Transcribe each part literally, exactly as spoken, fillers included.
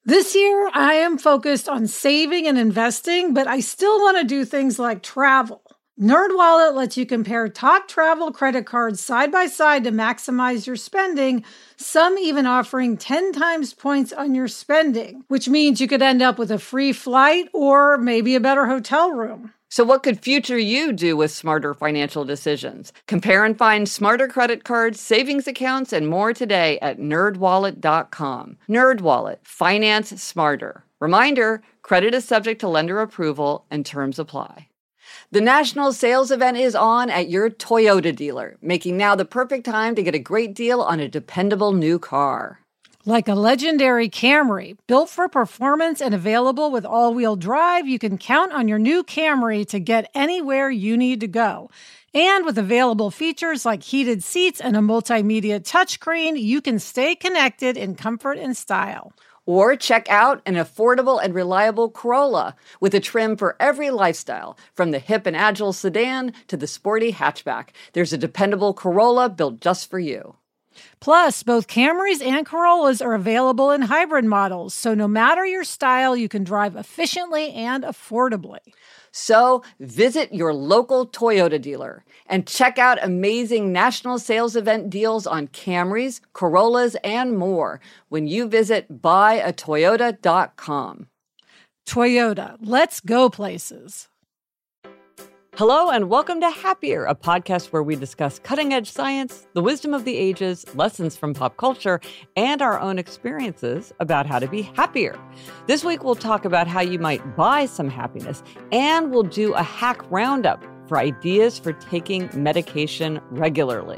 This year, I am focused on saving and investing, but I still want to do things like travel. NerdWallet lets you compare top travel credit cards side by side to maximize your spending, some even offering ten times points on your spending, which means you could end up with a free flight or maybe a better hotel room. So what could future you do with smarter financial decisions? Compare and find smarter credit cards, savings accounts, and more today at nerd wallet dot com. NerdWallet. Finance smarter. Reminder, credit is subject to lender approval and terms apply. The national sales event is on at your Toyota dealer, making now the perfect time to get a great deal on a dependable new car. Like a legendary Camry, built for performance and available with all-wheel drive, you can count on your new Camry to get anywhere you need to go. And with available features like heated seats and a multimedia touchscreen, you can stay connected in comfort and style. Or check out an affordable and reliable Corolla with a trim for every lifestyle, from the hip and agile sedan to the sporty hatchback. There's a dependable Corolla built just for you. Plus, both Camrys and Corollas are available in hybrid models, so no matter your style, you can drive efficiently and affordably. So visit your local Toyota dealer and check out amazing national sales event deals on Camrys, Corollas, and more when you visit buy a toyota dot com. Toyota, let's go places. Hello and welcome to Happier, a podcast where we discuss cutting-edge science, the wisdom of the ages, lessons from pop culture, and our own experiences about how to be happier. This week, we'll talk about how you might buy some happiness, and we'll do a hack roundup for ideas for taking medication regularly.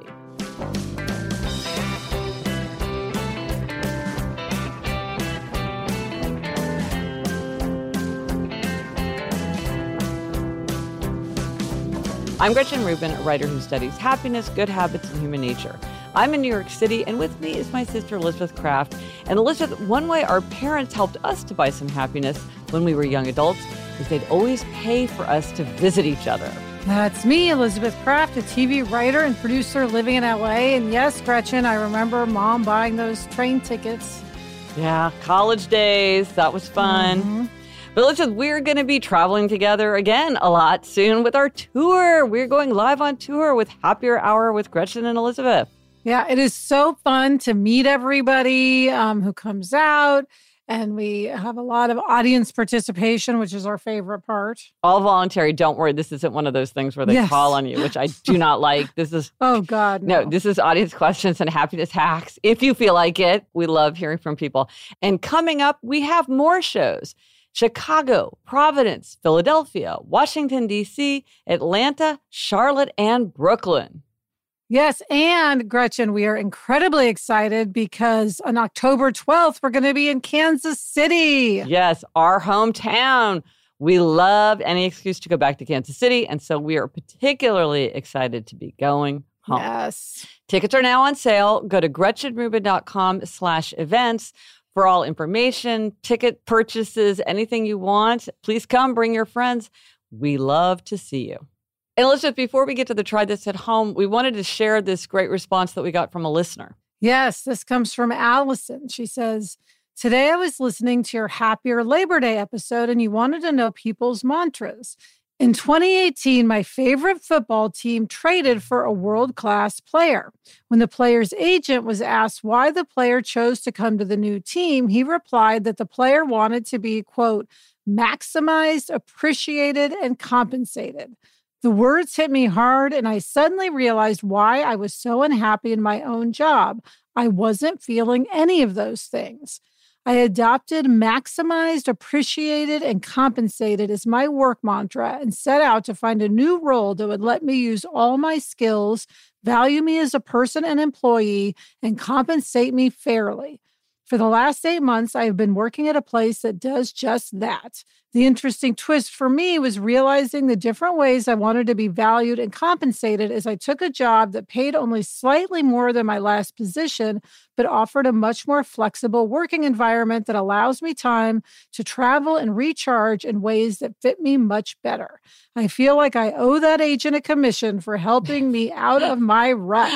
I'm Gretchen Rubin, a writer who studies happiness, good habits, and human nature. I'm in New York City, and with me is my sister Elizabeth Kraft. And Elizabeth, one way our parents helped us to buy some happiness when we were young adults is they'd always pay for us to visit each other. That's me, Elizabeth Kraft, a T V writer and producer living in L A. And yes, Gretchen, I remember Mom buying those train tickets. Yeah, college days. That was fun. Mm-hmm. But Elizabeth, we're going to be traveling together again a lot soon with our tour. We're going live on tour with Happier Hour with Gretchen and Elizabeth. Yeah, it is so fun to meet everybody um, who comes out. And we have a lot of audience participation, which is our favorite part. All voluntary. Don't worry. This isn't one of those things where they yes. call on you, which I do not like. This is... Oh, God, no. No, this is audience questions and happiness hacks. If you feel like it, we love hearing from people. And coming up, we have more shows. Chicago, Providence, Philadelphia, Washington, D C, Atlanta, Charlotte, and Brooklyn. Yes, and Gretchen, we are incredibly excited because on October twelfth, we're going to be in Kansas City. Yes, our hometown. We love any excuse to go back to Kansas City, and so we are particularly excited to be going home. Yes. Tickets are now on sale. Go to gretchen rubin dot com slash events. For all information, ticket purchases, anything you want, please come, bring your friends. We love to see you. And Elizabeth, before we get to the try this at home, we wanted to share this great response that we got from a listener. Yes, this comes from Allison. She says, today I was listening to your Happier Labor Day episode and you wanted to know people's mantras. In twenty eighteen, my favorite football team traded for a world-class player. When the player's agent was asked why the player chose to come to the new team, he replied that the player wanted to be, quote, maximized, appreciated, and compensated. The words hit me hard, and I suddenly realized why I was so unhappy in my own job. I wasn't feeling any of those things. I adopted maximized, appreciated, and compensated as my work mantra and set out to find a new role that would let me use all my skills, value me as a person and employee, and compensate me fairly. For the last eight months, I have been working at a place that does just that. The interesting twist for me was realizing the different ways I wanted to be valued and compensated as I took a job that paid only slightly more than my last position, but offered a much more flexible working environment that allows me time to travel and recharge in ways that fit me much better. I feel like I owe that agent a commission for helping me out of my rut.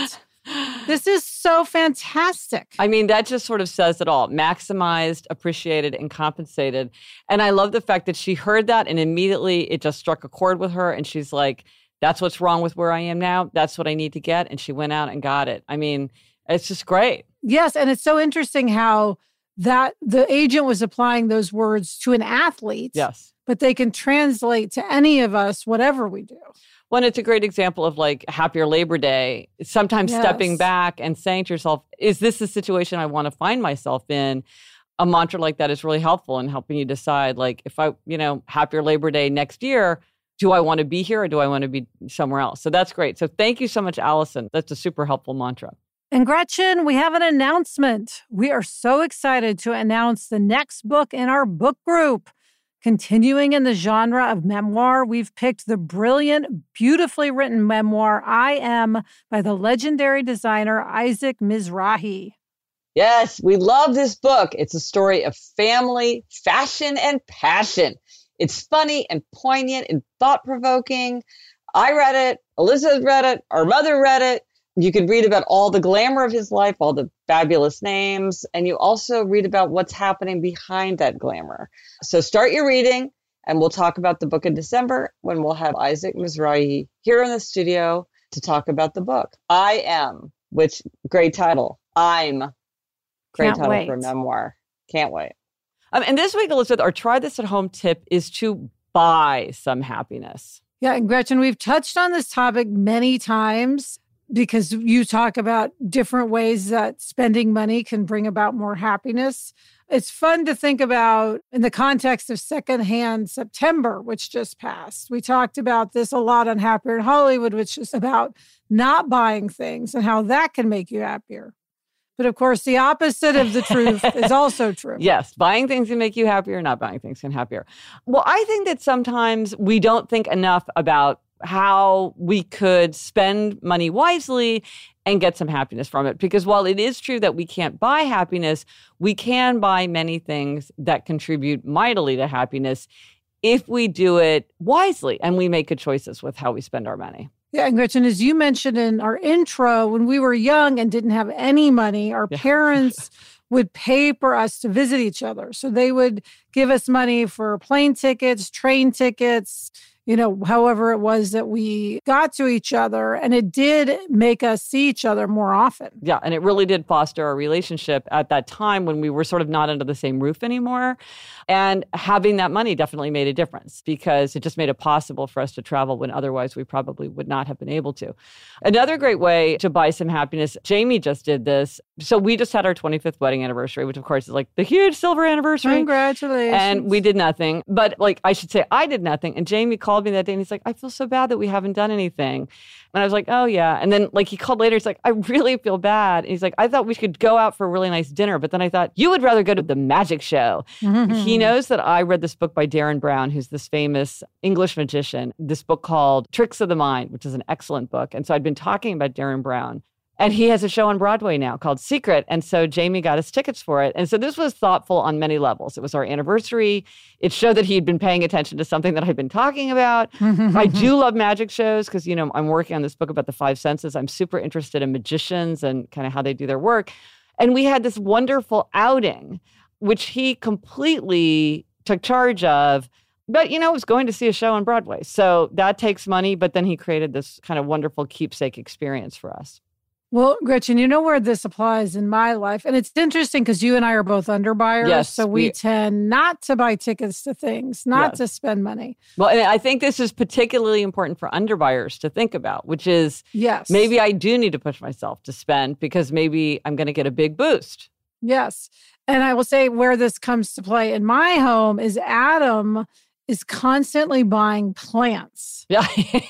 This is so fantastic. I mean, that just sort of says it all. Maximized, appreciated, and compensated. And I love the fact that she heard that and immediately it just struck a chord with her. And she's like, that's what's wrong with where I am now. That's what I need to get. And she went out and got it. I mean, it's just great. Yes. And it's so interesting how that the agent was applying those words to an athlete. Yes. But they can translate to any of us, whatever we do. Well, it's a great example of like happier Labor Day, sometimes Yes. stepping back and saying to yourself, is this the situation I want to find myself in? A mantra like that is really helpful in helping you decide, like, if I, you know, happier Labor Day next year, do I want to be here or do I want to be somewhere else? So that's great. So thank you so much, Allison. That's a super helpful mantra. And Gretchen, we have an announcement. We are so excited to announce the next book in our book group. Continuing in the genre of memoir, we've picked the brilliant, beautifully written memoir, I Am, by the legendary designer Isaac Mizrahi. Yes, we love this book. It's a story of family, fashion, and passion. It's funny and poignant and thought-provoking. I read it. Elizabeth read it. Our mother read it. You can read about all the glamour of his life, all the fabulous names, and you also read about what's happening behind that glamour. So start your reading, and we'll talk about the book in December when we'll have Isaac Mizrahi here in the studio to talk about the book. I Am, which great title. I'm, great Can't title wait. for a memoir. Can't wait. Um, and this week, Elizabeth, our try this at home tip is to buy some happiness. Yeah, and Gretchen, we've touched on this topic many times because you talk about different ways that spending money can bring about more happiness. It's fun to think about in the context of Secondhand September, which just passed. We talked about this a lot on Happier in Hollywood, which is about not buying things and how that can make you happier. But of course, the opposite of the truth is also true. Yes, buying things can make you happier, not buying things can happier. Well, I think that sometimes we don't think enough about how we could spend money wisely and get some happiness from it. Because while it is true that we can't buy happiness, we can buy many things that contribute mightily to happiness if we do it wisely and we make good choices with how we spend our money. Yeah, and Gretchen, as you mentioned in our intro, when we were young and didn't have any money, our Yeah. parents would pay for us to visit each other. So they would give us money for plane tickets, train tickets, you know, however it was that we got to each other. And it did make us see each other more often. Yeah, and it really did foster our relationship at that time when we were sort of not under the same roof anymore. And having that money definitely made a difference because it just made it possible for us to travel when otherwise we probably would not have been able to. Another great way to buy some happiness, Jamie just did this. So we just had our twenty-fifth wedding anniversary, which of course is like the huge silver anniversary. Congratulations. And we did nothing. But like, I should say I did nothing. And Jamie called me that day and he's like, I feel so bad that we haven't done anything. And I was like, oh, yeah. And then like he called later. He's like, I really feel bad. And he's like, I thought we could go out for a really nice dinner. But then I thought you would rather go to the magic show. Mm-hmm. He knows that I read this book by Darren Brown, who's this famous English magician, this book called Tricks of the Mind, which is an excellent book. And so I'd been talking about Darren Brown. And he has a show on Broadway now called Secret. And so Jamie got us tickets for it. And so this was thoughtful on many levels. It was our anniversary. It showed that he'd been paying attention to something that I'd been talking about. I do love magic shows because, you know, I'm working on this book about the five senses. I'm super interested in magicians and kind of how they do their work. And we had this wonderful outing, which he completely took charge of. But, you know, was going to see a show on Broadway. So that takes money. But then he created this kind of wonderful keepsake experience for us. Well, Gretchen, you know where this applies in my life. And it's interesting because you and I are both underbuyers. Yes, so we, we- tend not to buy tickets to things, not Yes. to spend money. Well, and I think this is particularly important for underbuyers to think about, which is Yes. maybe I do need to push myself to spend because maybe I'm going to get a big boost. Yes. And I will say where this comes to play in my home is Adam is constantly buying plants. Yeah.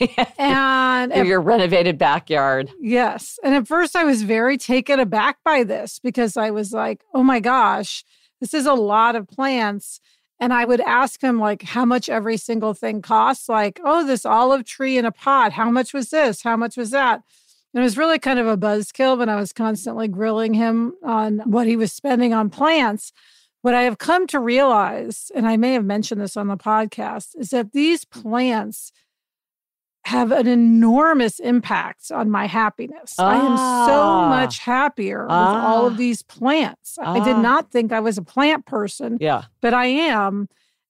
And In at- your renovated backyard. yes. And at first I was very taken aback by this because I was like, oh my gosh, this is a lot of plants. And I would ask him like how much every single thing costs. Like, oh, this olive tree in a pot. How much was this? How much was that? And it was really kind of a buzzkill when I was constantly grilling him on what he was spending on plants. What I have come to realize, and I may have mentioned this on the podcast, is that these plants have an enormous impact on my happiness. Ah. I am so much happier Ah. with all of these plants. Ah. I did not think I was a plant person, Yeah. but I am.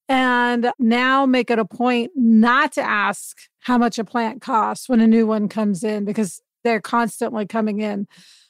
And now make it a point not to ask how much a plant costs when a new one comes in because they're constantly coming in.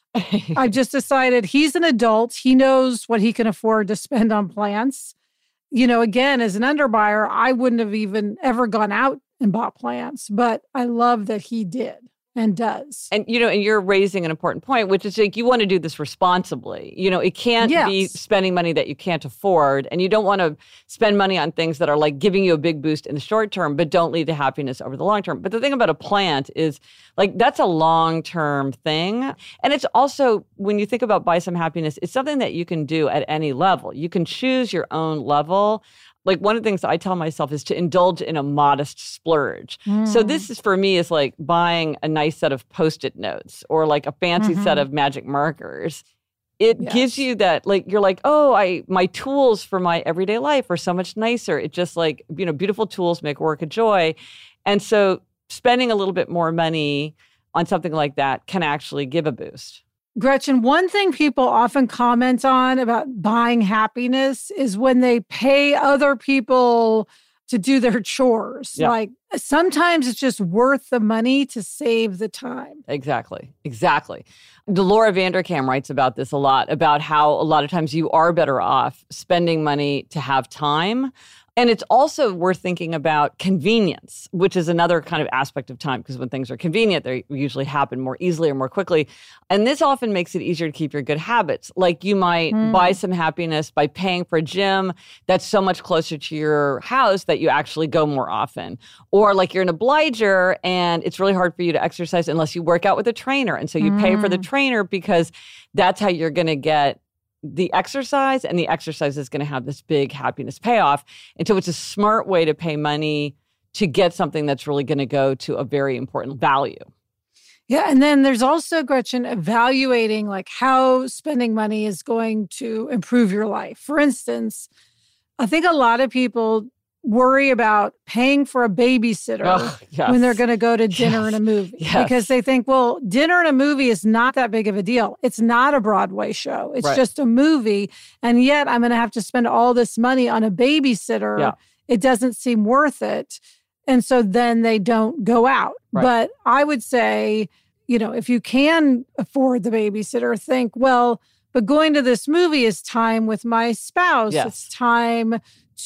I've just decided he's an adult. He knows what he can afford to spend on plants. You know, again, as an underbuyer, I wouldn't have even ever gone out and bought plants, but I love that he did and does. And, you know, and you're raising an important point, which is like you want to do this responsibly. You know, it can't Yes. be spending money that you can't afford. And you don't want to spend money on things that are like giving you a big boost in the short term, but don't lead to happiness over the long term. But the thing about a plant is like that's a long-term thing. And it's also, when you think about buy some happiness, it's something that you can do at any level. You can choose your own level. Like one of the things I tell myself is to indulge in a modest splurge. Mm. So this is for me is like buying a nice set of Post-it notes or like a fancy Mm-hmm. set of magic markers. It Yes. gives you that, like, you're like, oh, I my tools for my everyday life are so much nicer. It just like, you know, beautiful tools make work a joy. And so spending a little bit more money on something like that can actually give a boost. Gretchen, one thing people often comment on about buying happiness is when they pay other people to do their chores. Yeah. Like sometimes it's just worth the money to save the time. Exactly. Exactly. Delora Vanderkam writes about this a lot, about how a lot of times you are better off spending money to have time. And it's also worth thinking about convenience, which is another kind of aspect of time, because when things are convenient, they usually happen more easily or more quickly. And this often makes it easier to keep your good habits. Like you might Mm. buy some happiness by paying for a gym that's so much closer to your house that you actually go more often. Or like you're an obliger and it's really hard for you to exercise unless you work out with a trainer. And so you Mm. pay for the trainer because that's how you're going to get the exercise, and the exercise is going to have this big happiness payoff. And so it's a smart way to pay money to get something that's really going to go to a very important value. Yeah. And then there's also, Gretchen, evaluating like how spending money is going to improve your life. For instance, I think a lot of people worry about paying for a babysitter Oh, yes. when they're going to go to dinner Yes. and a movie Yes. because they think, well, dinner and a movie is not that big of a deal. It's not a Broadway show. It's Right. just a movie. And yet I'm going to have to spend all this money on a babysitter. Yeah. It doesn't seem worth it. And so then they don't go out. Right. But I would say, you know, if you can afford the babysitter, think, well, but going to this movie is time with my spouse. Yes. It's time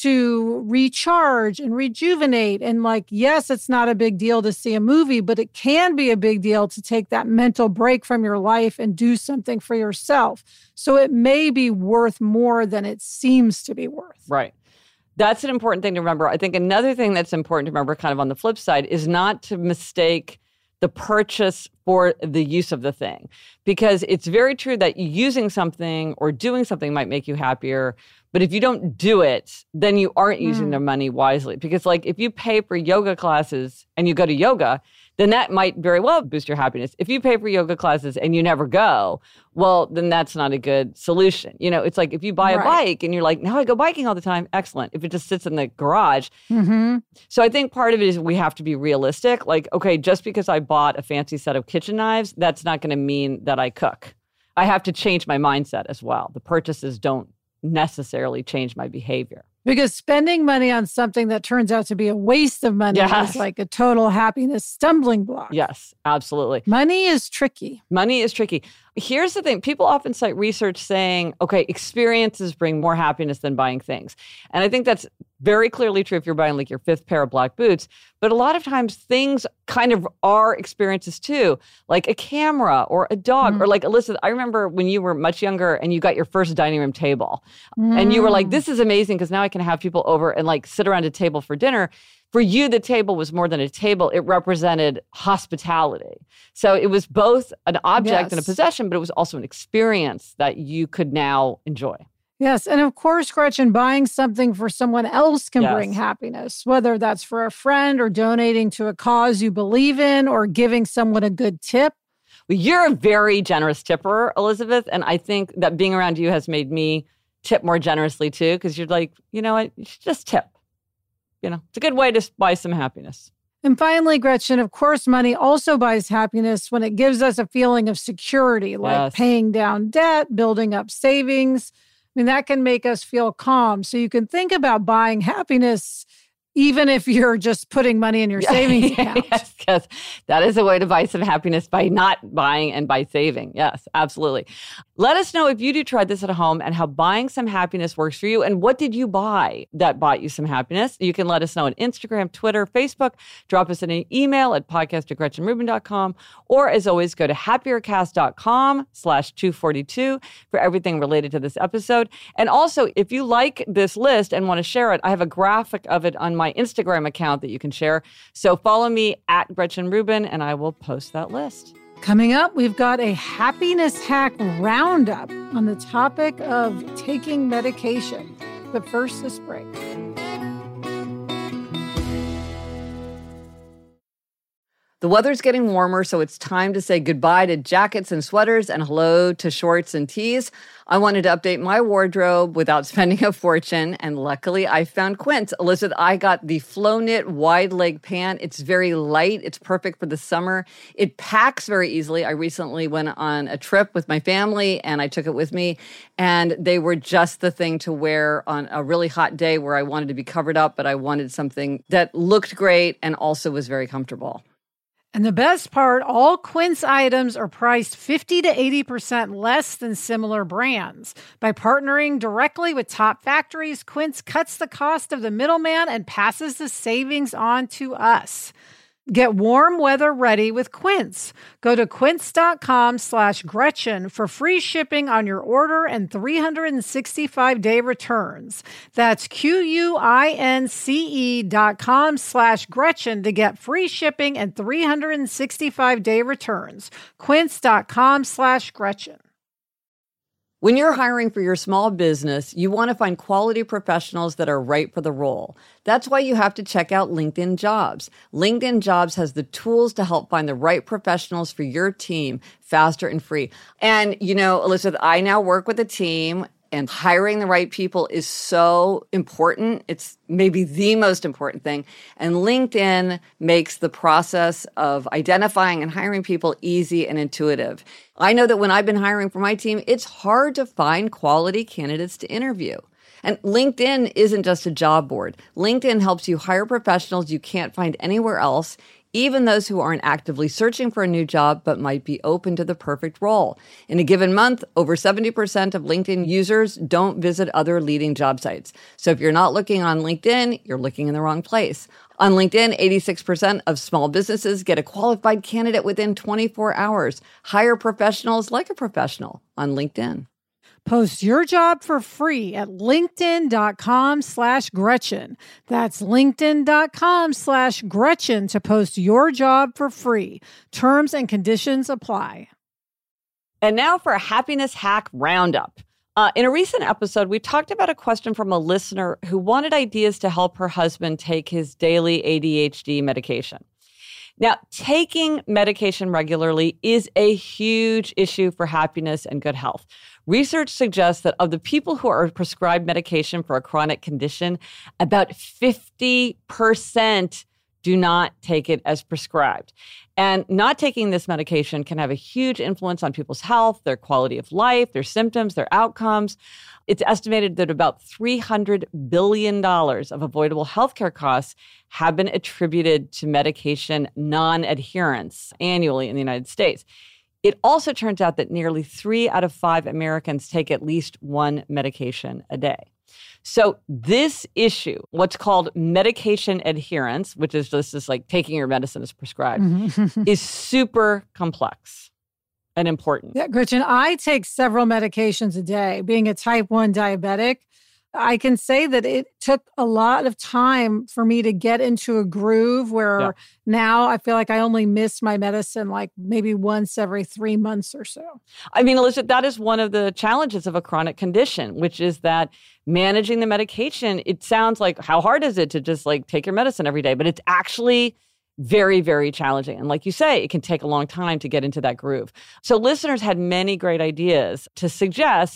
to recharge and rejuvenate. And like, yes, it's not a big deal to see a movie, but it can be a big deal to take that mental break from your life and do something for yourself. So it may be worth more than it seems to be worth. Right. That's an important thing to remember. I think another thing that's important to remember kind of on the flip side is not to mistake the purchase for the use of the thing. Because it's very true that using something or doing something might make you happier. But if you don't do it, then you aren't using Mm. the money wisely. Because like if you pay for yoga classes and you go to yoga, then that might very well boost your happiness. If you pay for yoga classes and you never go, well, then that's not a good solution. You know, it's like if you buy a Right. bike and you're like, now I go biking all the time, excellent. If it just sits in the garage. Mm-hmm. So I think part of it is we have to be realistic. Like, okay, just because I bought a fancy set of kitchen knives, that's not going to mean that I cook. I have to change my mindset as well. The purchases don't necessarily change my behavior. Because spending money on something that turns out to be a waste of money Yes. is like a total happiness stumbling block. Yes, absolutely. Money is tricky. Money is tricky. Here's the thing. People often cite research saying, okay, experiences bring more happiness than buying things. And I think that's very clearly true if you're buying like your fifth pair of black boots. But a lot of times things kind of are experiences too, like a camera or a dog. Mm. Or like, Elizabeth, I remember when you were much younger and you got your first dining room table. And you were like, Mm. this is amazing because now I can have people over and like sit around a table for dinner. For you, the table was more than a table. It represented hospitality. So it was both an object and a Yes. possession, but it was also an experience that you could now enjoy. Yes. And of course, Gretchen, buying something for someone else can Yes. bring happiness, whether that's for a friend or donating to a cause you believe in or giving someone a good tip. Well, you're a very generous tipper, Elizabeth. And I think that being around you has made me tip more generously too, because you're like, you know what, you should just tip. You know, it's a good way to buy some happiness. And finally, Gretchen, of course, money also buys happiness when it gives us a feeling of security, like Yes. paying down debt, building up savings. I mean, that can make us feel calm. So you can think about buying happiness even if you're just putting money in your savings account. Yes, because that is a way to buy some happiness by not buying and by saving. Yes, absolutely. Let us know if you do try this at home and how buying some happiness works for you. And what did you buy that bought you some happiness? You can let us know on Instagram, Twitter, Facebook. Drop us an email at podcast at gretchen rubin dot com. Or as always, go to happiercast.com slash 242 for everything related to this episode. And also, if you like this list and want to share it, I have a graphic of it on my Instagram account that you can share. So follow me at Gretchen Rubin and I will post that list. Coming up, we've got a happiness hack roundup on the topic of taking medication. But first, this break. The weather's getting warmer, so it's time to say goodbye to jackets and sweaters and hello to shorts and tees. I wanted to update my wardrobe without spending a fortune, and luckily I found Quince. Elizabeth, I got the Flow Knit wide leg pant. It's very light. It's perfect for the summer. It packs very easily. I recently went on a trip with my family, and I took it with me, and they were just the thing to wear on a really hot day where I wanted to be covered up, but I wanted something that looked great and also was very comfortable. And the best part, all Quince items are priced fifty to eighty percent less than similar brands. By partnering directly with top factories, Quince cuts the cost of the middleman and passes the savings on to us. Get warm weather ready with Quince. Go to quince.com slash Gretchen for free shipping on your order and three hundred sixty-five day returns. That's Q-U-I-N-C-E dot com slash Gretchen to get free shipping and three hundred sixty-five day returns. Quince.com slash Gretchen. When you're hiring for your small business, you want to find quality professionals that are right for the role. That's why you have to check out LinkedIn Jobs. LinkedIn Jobs has the tools to help find the right professionals for your team faster and free. And, you know, Elizabeth, I now work with a team, and hiring the right people is so important. It's maybe the most important thing. And LinkedIn makes the process of identifying and hiring people easy and intuitive. I know that when I've been hiring for my team, it's hard to find quality candidates to interview. And LinkedIn isn't just a job board. LinkedIn helps you hire professionals you can't find anywhere else, even those who aren't actively searching for a new job but might be open to the perfect role. In a given month, over seventy percent of LinkedIn users don't visit other leading job sites. So if you're not looking on LinkedIn, you're looking in the wrong place. On LinkedIn, eighty-six percent of small businesses get a qualified candidate within twenty-four hours. Hire professionals like a professional on LinkedIn. Post your job for free at linkedin.com slash Gretchen. That's linkedin.com slash Gretchen to post your job for free. Terms and conditions apply. And now for a happiness hack roundup. Uh, in a recent episode, we talked about a question from a listener who wanted ideas to help her husband take his daily A D H D medication. Now, taking medication regularly is a huge issue for happiness and good health. Research suggests that of the people who are prescribed medication for a chronic condition, about fifty percent do not take it as prescribed. And not taking this medication can have a huge influence on people's health, their quality of life, their symptoms, their outcomes. It's estimated that about three hundred billion dollars of avoidable healthcare costs have been attributed to medication non-adherence annually in the United States. It also turns out that nearly three out of five Americans take at least one medication a day. So this issue, what's called medication adherence, which is just this like taking your medicine as prescribed, is super complex and important. Yeah, Gretchen, I take several medications a day. Being a type one diabetic, I can say that it took a lot of time for me to get into a groove where yeah. now I feel like I only miss my medicine like maybe once every three months or so. I mean, Elizabeth, that is one of the challenges of a chronic condition, which is that managing the medication, it sounds like, how hard is it to just like take your medicine every day? But it's actually very, very challenging. And like you say, it can take a long time to get into that groove. So listeners had many great ideas to suggest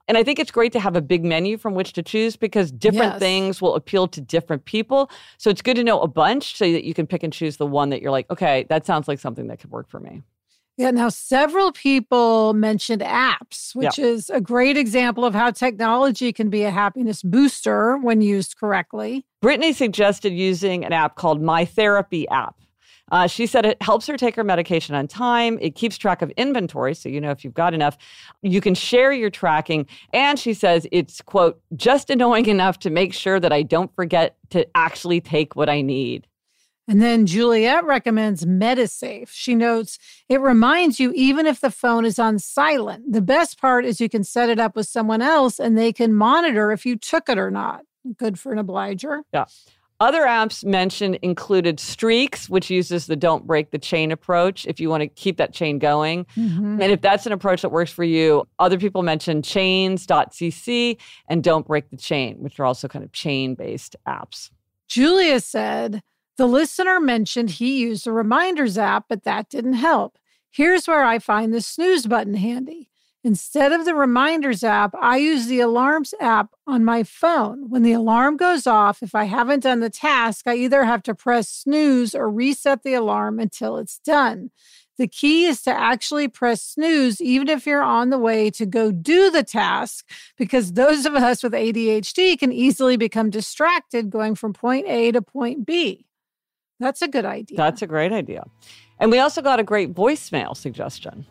And I think it's great to have a big menu from which to choose because different Yes. things will appeal to different people. So it's good to know a bunch so that you can pick and choose the one that you're like, okay, that sounds like something that could work for me. Yeah, now several people mentioned apps, which Yeah. is a great example of how technology can be a happiness booster when used correctly. Brittany suggested using an app called My Therapy app. Uh, she said it helps her take her medication on time. It keeps track of inventory, so you know if you've got enough. You can share your tracking. And she says it's, quote, just annoying enough to make sure that I don't forget to actually take what I need. And then Juliet recommends MediSafe. She notes, it reminds you even if the phone is on silent. The best part is you can set it up with someone else and they can monitor if you took it or not. Good for an obliger. Yeah. Other apps mentioned included Streaks, which uses the don't break the chain approach if you want to keep that chain going. Mm-hmm. And if that's an approach that works for you, other people mentioned chains dot c c and Don't Break the Chain, which are also kind of chain-based apps. Julia said, the listener mentioned he used the Reminders app, but that didn't help. Here's where I find the snooze button handy. Instead of the Reminders app, I use the Alarms app on my phone. When the alarm goes off, if I haven't done the task, I either have to press snooze or reset the alarm until it's done. The key is to actually press snooze, even if you're on the way to go do the task, because those of us with A D H D can easily become distracted going from point A to point B. That's a good idea. That's a great idea. And we also got a great voicemail suggestion.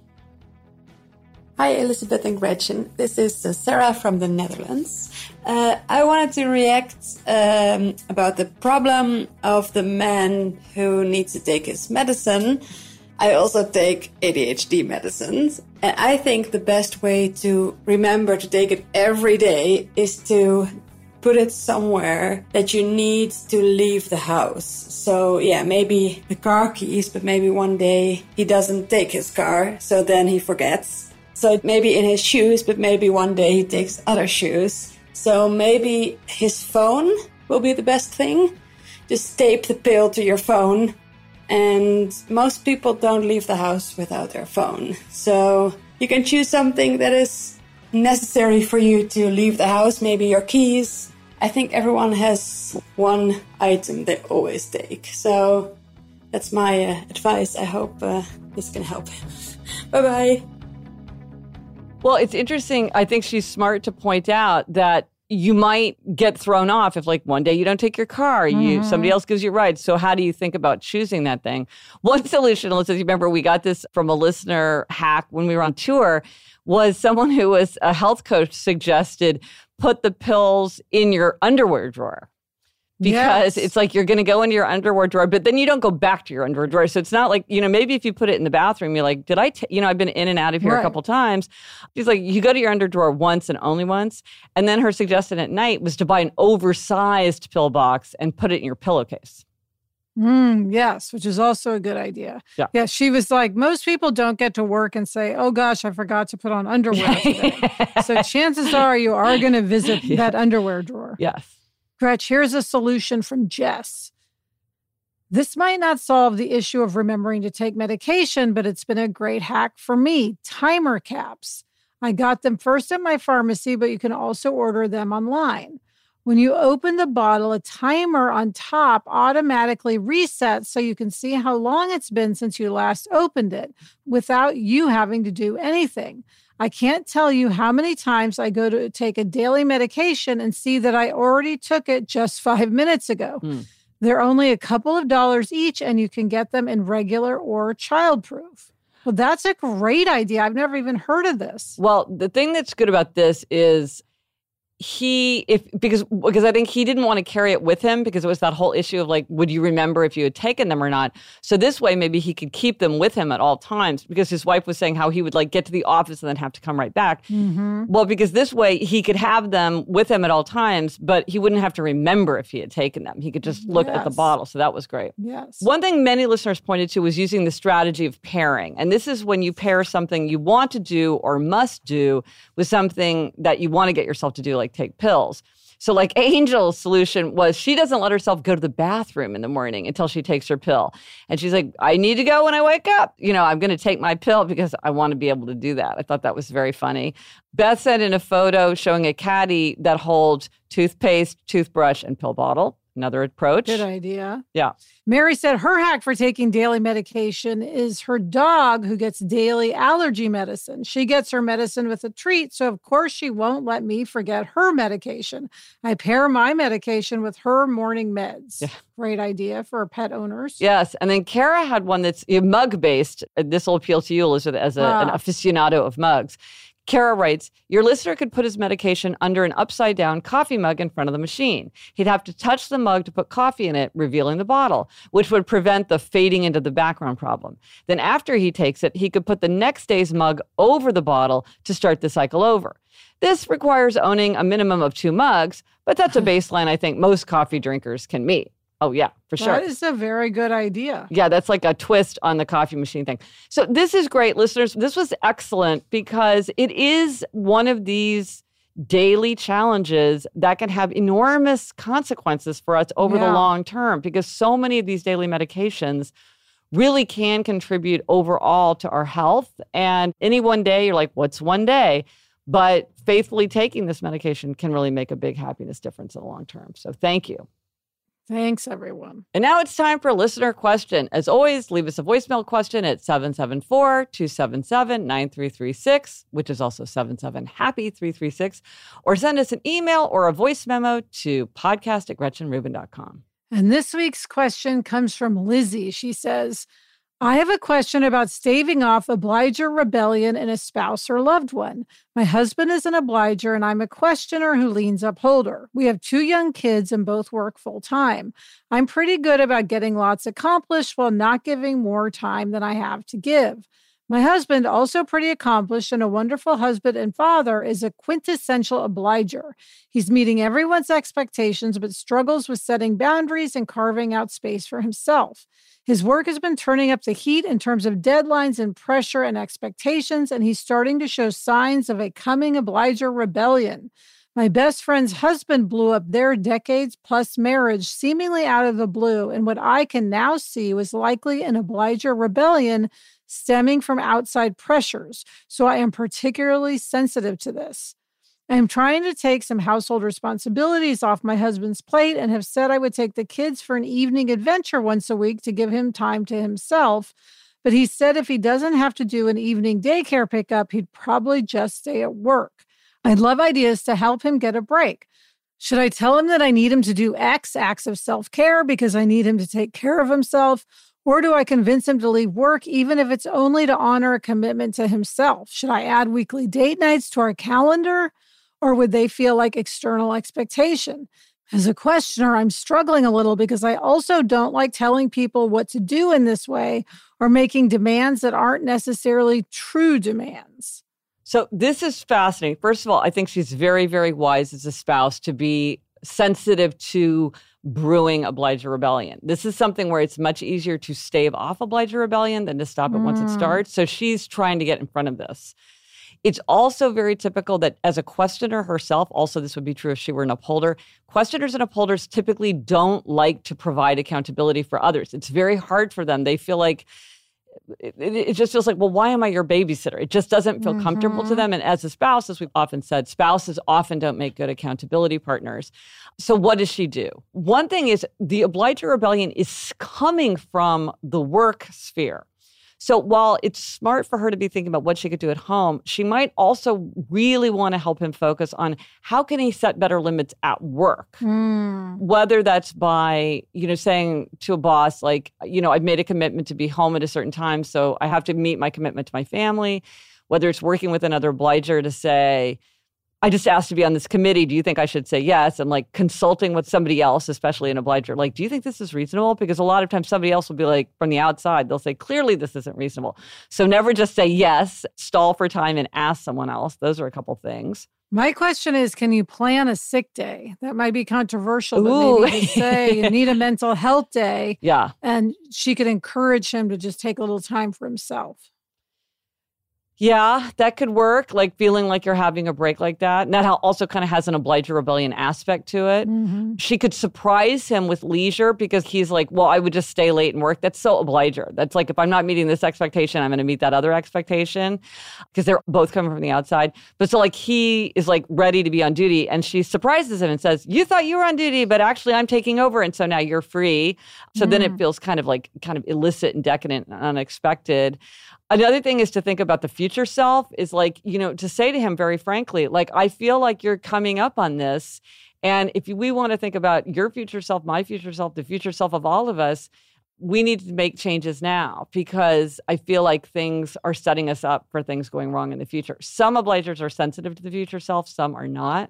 Hi, Elizabeth and Gretchen. This is uh, Sarah from the Netherlands. Uh, I wanted to react um, about the problem of the man who needs to take his medicine. I also take A D H D medicines. And I think the best way to remember to take it every day is to put it somewhere that you need to leave the house. So yeah, maybe the car keys, but maybe one day he doesn't take his car, so then he forgets. So maybe in his shoes, but maybe one day he takes other shoes. So maybe his phone will be the best thing. Just tape the pill to your phone. And most people don't leave the house without their phone. So you can choose something that is necessary for you to leave the house, maybe your keys. I think everyone has one item they always take. So that's my uh, advice. I hope uh, this can help. Bye-bye. Well, it's interesting. I think she's smart to point out that you might get thrown off if, like, one day you don't take your car, you mm-hmm. somebody else gives you a ride. So how do you think about choosing that thing? One solution, Alyssa, you remember we got this from a listener hack when we were on tour, was someone who was a health coach suggested put the pills in your underwear drawer. Because yes. it's like you're going to go into your underwear drawer, but then you don't go back to your underwear drawer. So it's not like, you know, maybe if you put it in the bathroom, you're like, did I, t-? you know, I've been in and out of here right. a couple times. She's like, you go to your underwear drawer once and only once. And then her suggestion at night was to buy an oversized pill box and put it in your pillowcase. Mm, yes, which is also a good idea. Yeah. yeah, she was like, most people don't get to work and say, oh gosh, I forgot to put on underwear today. So chances are you are going to visit yeah. that underwear drawer. Yes. Gretch, here's a solution from Jess. This might not solve the issue of remembering to take medication, but it's been a great hack for me. Timer caps. I got them first at my pharmacy, but you can also order them online. When you open the bottle, a timer on top automatically resets so you can see how long it's been since you last opened it without you having to do anything. I can't tell you how many times I go to take a daily medication and see that I already took it just five minutes ago. Mm. They're only a couple of dollars each, and you can get them in regular or childproof. Well, that's a great idea. I've never even heard of this. Well, the thing that's good about this is he, if because because I think he didn't want to carry it with him because it was that whole issue of like, would you remember if you had taken them or not? So this way, maybe he could keep them with him at all times because his wife was saying how he would like get to the office and then have to come right back. Mm-hmm. Well, because this way he could have them with him at all times, but he wouldn't have to remember if he had taken them. He could just look yes. at the bottle. So that was great. Yes. One thing many listeners pointed to was using the strategy of pairing. And this is when you pair something you want to do or must do with something that you want to get yourself to do, like take pills. So like Angel's solution was she doesn't let herself go to the bathroom in the morning until she takes her pill. And she's like, I need to go when I wake up. You know, I'm going to take my pill because I want to be able to do that. I thought that was very funny. Beth sent in a photo showing a caddy that holds toothpaste, toothbrush, and pill bottle. Another approach. Good idea. Yeah. Mary said her hack for taking daily medication is her dog who gets daily allergy medicine. She gets her medicine with a treat, so of course she won't let me forget her medication. I pair my medication with her morning meds. Yeah. Great idea for pet owners. Yes. And then Kara had one that's mug-based. This will appeal to you, Elizabeth, as a, ah. an aficionado of mugs. Kara writes, your listener could put his medication under an upside-down coffee mug in front of the machine. He'd have to touch the mug to put coffee in it, revealing the bottle, which would prevent the fading into the background problem. Then after he takes it, he could put the next day's mug over the bottle to start the cycle over. This requires owning a minimum of two mugs, but that's a baseline I think most coffee drinkers can meet. Oh, yeah, for sure. That is a very good idea. Yeah, that's like a twist on the coffee machine thing. So this is great, listeners. This was excellent because it is one of these daily challenges that can have enormous consequences for us over yeah. the long term because so many of these daily medications really can contribute overall to our health. And any one day, you're like, what's one day? But faithfully taking this medication can really make a big happiness difference in the long term. So thank you. Thanks, everyone. And now it's time for a listener question. As always, leave us a voicemail question at seven seven four, two seven seven, nine three three six, which is also seven seven happy three three six, or send us an email or a voice memo to podcast at gretchen rubin dot com. And this week's question comes from Lizzie. She says, I have a question about staving off obliger rebellion in a spouse or loved one. My husband is an obliger and I'm a questioner who leans upholder. We have two young kids and both work full time. I'm pretty good about getting lots accomplished while not giving more time than I have to give. My husband, also pretty accomplished and a wonderful husband and father, is a quintessential obliger. He's meeting everyone's expectations but struggles with setting boundaries and carving out space for himself. His work has been turning up the heat in terms of deadlines and pressure and expectations, and he's starting to show signs of a coming obliger rebellion. My best friend's husband blew up their decades-plus marriage seemingly out of the blue, and what I can now see was likely an obliger rebellion stemming from outside pressures, so I am particularly sensitive to this. I am trying to take some household responsibilities off my husband's plate and have said I would take the kids for an evening adventure once a week to give him time to himself. But he said if he doesn't have to do an evening daycare pickup, he'd probably just stay at work. I'd love ideas to help him get a break. Should I tell him that I need him to do X acts of self-care because I need him to take care of himself? Or do I convince him to leave work even if it's only to honor a commitment to himself? Should I add weekly date nights to our calendar? Or would they feel like external expectation? As a questioner, I'm struggling a little because I also don't like telling people what to do in this way or making demands that aren't necessarily true demands. So this is fascinating. First of all, I think she's very, very wise as a spouse to be sensitive to brewing obliger rebellion. This is something where it's much easier to stave off obliger rebellion than to stop it mm. once it starts. So she's trying to get in front of this. It's also very typical that as a questioner herself, also this would be true if she were an upholder, questioners and upholders typically don't like to provide accountability for others. It's very hard for them. They feel like, it, it just feels like, well, why am I your babysitter? It just doesn't feel mm-hmm. comfortable to them. And as a spouse, as we've often said, spouses often don't make good accountability partners. So what does she do? One thing is the obliger rebellion is coming from the work sphere. So while it's smart for her to be thinking about what she could do at home, she might also really want to help him focus on how can he set better limits at work, mm. whether that's by, you know, saying to a boss, like, you know, I've made a commitment to be home at a certain time, so I have to meet my commitment to my family, whether it's working with another obliger to say, I just asked to be on this committee. Do you think I should say yes? And like consulting with somebody else, especially an obliger, like, do you think this is reasonable? Because a lot of times somebody else will be like, from the outside, they'll say, clearly this isn't reasonable. So never just say yes, stall for time and ask someone else. Those are a couple things. My question is, can you plan a sick day? That might be controversial, but Ooh. maybe just say you need a mental health day. Yeah. And she could encourage him to just take a little time for himself. Yeah, that could work, like feeling like you're having a break like that. And that also kind of has an obliger rebellion aspect to it. Mm-hmm. She could surprise him with leisure because he's like, well, I would just stay late and work. That's so obliger. That's like, if I'm not meeting this expectation, I'm going to meet that other expectation because they're both coming from the outside. But so like he is like ready to be on duty and she surprises him and says, you thought you were on duty, but actually I'm taking over. And so now you're free. So mm. then it feels kind of like kind of illicit and decadent and unexpected. Another thing is to think about the future self is like, you know, to say to him very frankly, like, I feel like you're coming up on this. And if we want to think about your future self, my future self, the future self of all of us, we need to make changes now because I feel like things are setting us up for things going wrong in the future. Some obligers are sensitive to the future self, some are not.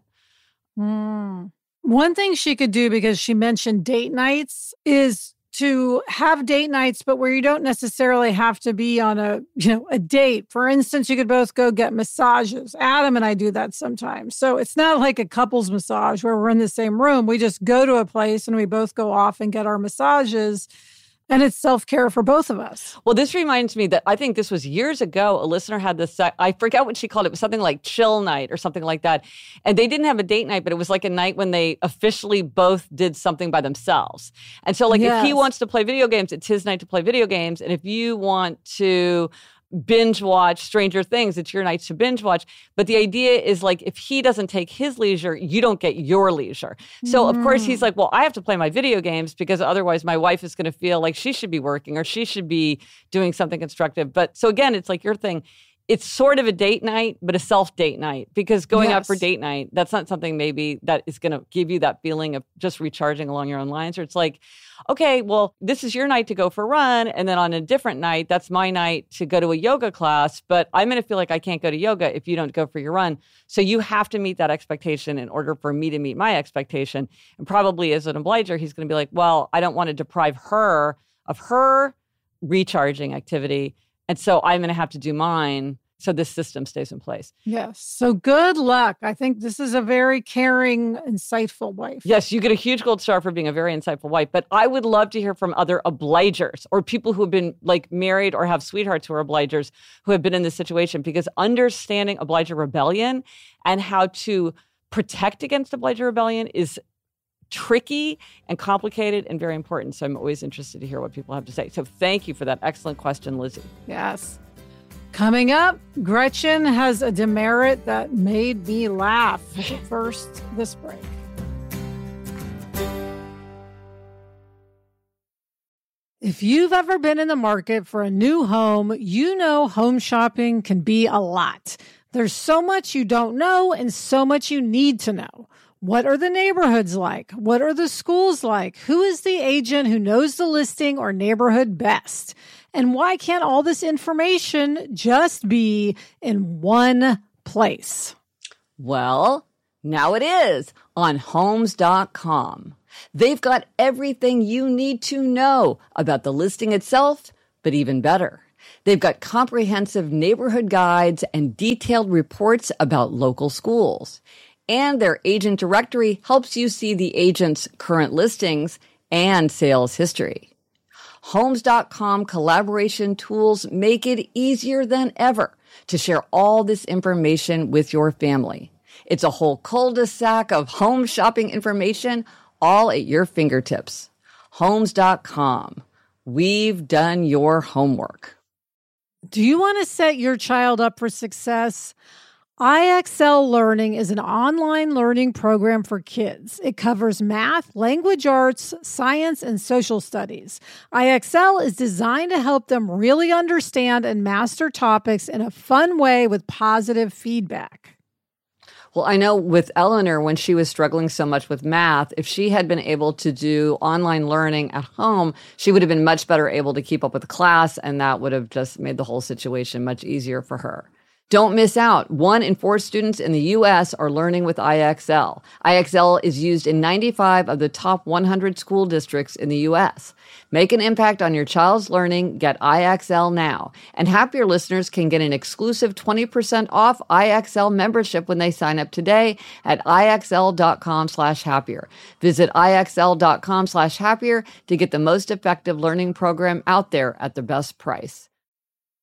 Mm. One thing she could do, because she mentioned date nights, is to have date nights, but where you don't necessarily have to be on a, you know, a date. For instance, you could both go get massages. Adam and I do that sometimes. So it's not like a couples massage where we're in the same room. We just go to a place and we both go off and get our massages. And it's self-care for both of us. Well, this reminds me that I think this was years ago. A listener had this, I forget what she called it. It was something like chill night or something like that. And they didn't have a date night, but it was like a night when they officially both did something by themselves. And so like yes. if he wants to play video games, it's his night to play video games. And if you want to binge watch Stranger Things, it's your night to binge watch. But the idea is like, if he doesn't take his leisure, you don't get your leisure. So mm. of course he's like, well, I have to play my video games because otherwise my wife is going to feel like she should be working or she should be doing something constructive. But so again, it's like your thing. It's sort of a date night, but a self-date night, because going yes. out for date night, that's not something maybe that is going to give you that feeling of just recharging along your own lines. Or it's like, okay, well, this is your night to go for a run. And then on a different night, that's my night to go to a yoga class. But I'm going to feel like I can't go to yoga if you don't go for your run. So you have to meet that expectation in order for me to meet my expectation. And probably as an obliger, he's going to be like, well, I don't want to deprive her of her recharging activity. And so I'm going to have to do mine so this system stays in place. Yes. So good luck. I think this is a very caring, insightful wife. Yes, you get a huge gold star for being a very insightful wife. But I would love to hear from other obligers or people who have been like married or have sweethearts who are obligers who have been in this situation, because understanding obliger rebellion and how to protect against obliger rebellion is tricky and complicated and very important. So I'm always interested to hear what people have to say. So thank you for that excellent question, Lizzie. Yes. Coming up, Gretchen has a demerit that made me laugh. First, this break. If you've ever been in the market for a new home, you know home shopping can be a lot. There's so much you don't know and so much you need to know. What are the neighborhoods like? What are the schools like? Who is the agent who knows the listing or neighborhood best? And why can't all this information just be in one place? Well, now it is on homes dot com. They've got everything you need to know about the listing itself, but even better. They've got comprehensive neighborhood guides and detailed reports about local schools. And their agent directory helps you see the agent's current listings and sales history. homes dot com collaboration tools make it easier than ever to share all this information with your family. It's a whole cul-de-sac of home shopping information all at your fingertips. homes dot com. We've done your homework. Do you want to set your child up for success? I X L Learning is an online learning program for kids. It covers math, language arts, science, and social studies. I X L is designed to help them really understand and master topics in a fun way with positive feedback. Well, I know with Eleanor, when she was struggling so much with math, if she had been able to do online learning at home, she would have been much better able to keep up with the class, and that would have just made the whole situation much easier for her. Don't miss out. One in four students in the U S are learning with I X L. I X L is used in ninety-five of the top one hundred school districts in the U S. Make an impact on your child's learning. Get I X L now. And Happier listeners can get an exclusive twenty percent off I X L membership when they sign up today at IXL.com slash happier. Visit IXL.com slash happier to get the most effective learning program out there at the best price.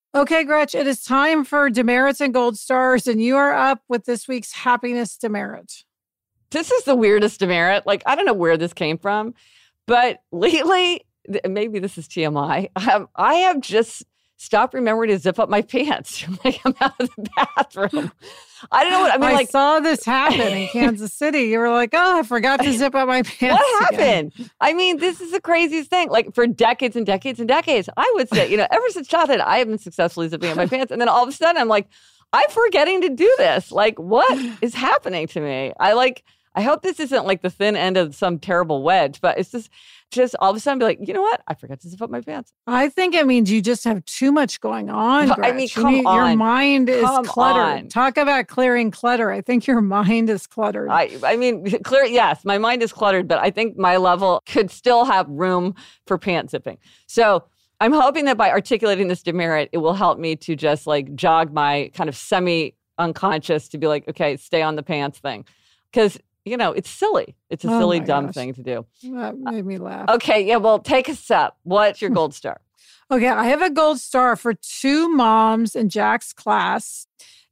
Okay, Gretch, it is time for demerits and gold stars, and you are up with this week's happiness demerit. This is the weirdest demerit. Like, I don't know where this came from, but lately, maybe this is T M I, um, I have just stopped remembering to zip up my pants when I come out of the bathroom. I don't know what, I mean, I like. saw this happen in Kansas City. You were like, oh, I forgot to zip up my pants. What happened? Again. I mean, this is the craziest thing. Like, for decades and decades and decades, I would say, you know, ever since childhood, I have been successfully zipping up my pants. And then all of a sudden, I'm like, I'm forgetting to do this. Like, what is happening to me? I like, I hope this isn't like the thin end of some terrible wedge, but it's just, just all of a sudden be like, you know what? I forgot to zip up my pants. I think it means you just have too much going on, Gretch. I mean, come you, on. Your mind is come cluttered. On. Talk about clearing clutter. I think your mind is cluttered. I, I mean, clear. Yes, my mind is cluttered, but I think my level could still have room for pant zipping. So I'm hoping that by articulating this demerit, it will help me to just like jog my kind of semi-unconscious to be like, okay, stay on the pants thing. Because you know, it's silly. It's a Oh silly, my dumb gosh. thing to do. That made me laugh. Okay, yeah, well, take a step. What's your gold star? Okay, I have a gold star for two moms in Jack's class.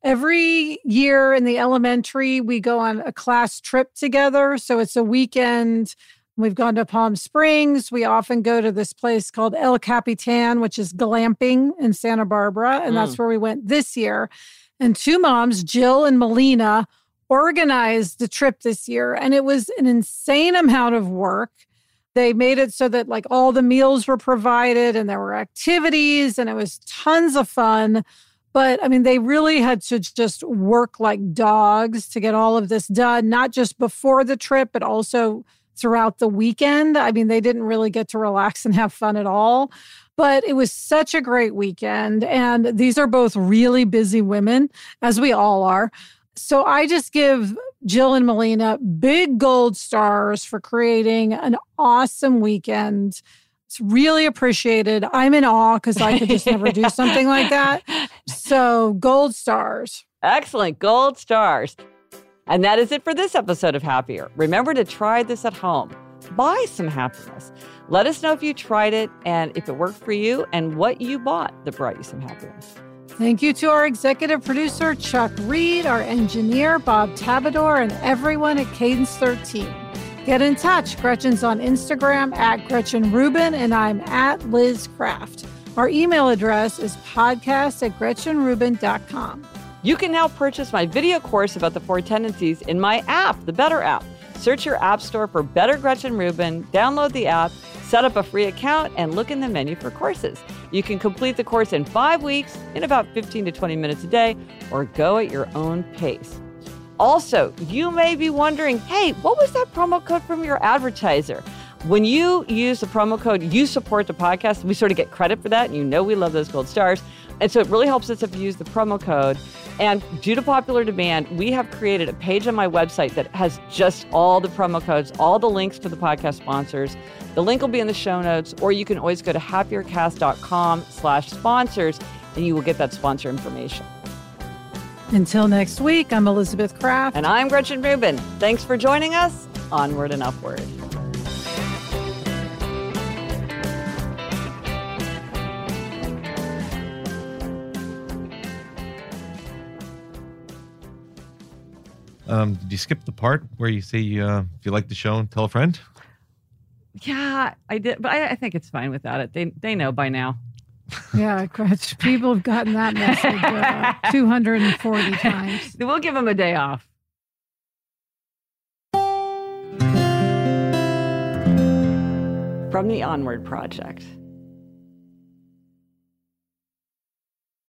Every year in the elementary, we go on a class trip together. So it's a weekend. We've gone to Palm Springs. We often go to this place called El Capitan, which is glamping in Santa Barbara. And Mm. that's where we went this year. And two moms, Jill and Melina, organized the trip this year, and it was an insane amount of work. They made it so that like all the meals were provided and there were activities and it was tons of fun. But I mean, they really had to just work like dogs to get all of this done, not just before the trip, but also throughout the weekend. I mean, they didn't really get to relax and have fun at all. But it was such a great weekend. And these are both really busy women, as we all are. So I just give Jill and Melina big gold stars for creating an awesome weekend. It's really appreciated. I'm in awe because I could just never do something like that. So gold stars. Excellent. Gold stars. And that is it for this episode of Happier. Remember to try this at home. Buy some happiness. Let us know if you tried it and if it worked for you and what you bought that brought you some happiness. Thank you to our executive producer, Chuck Reed, our engineer, Bob Tabador, and everyone at Cadence thirteen. Get in touch. Gretchen's on Instagram at Gretchen Rubin, and I'm at Liz Craft. Our email address is podcast at gretchen rubin dot com. You can now purchase my video course about the four tendencies in my app, the Better app. Search your app store for Better Gretchen Rubin, download the app, set up a free account, and look in the menu for courses. You can complete the course in five weeks, in about fifteen to twenty minutes a day, or go at your own pace. Also, you may be wondering, hey, what was that promo code from your advertiser? When you use the promo code, you support the podcast. We sort of get credit for that, and you know we love those gold stars. And so it really helps us if you use the promo code. And due to popular demand, we have created a page on my website that has just all the promo codes, all the links to the podcast sponsors. The link will be in the show notes, or you can always go to happiercast.com slash sponsors, and you will get that sponsor information. Until next week, I'm Elizabeth Craft. And I'm Gretchen Rubin. Thanks for joining us. Onward and upward. Um, did you skip the part where you say uh, if you like the show, tell a friend? Yeah, I did, but I, I think it's fine without it. They they know by now. Yeah, Gretch, people have gotten that message uh, two hundred forty times. We'll give them a day off. From the Onward Project.